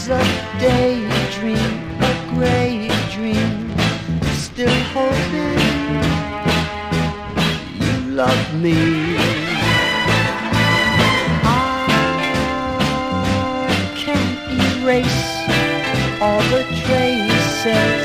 was a daydream, a gray dream, still hoping you love me. I can't erase all the traces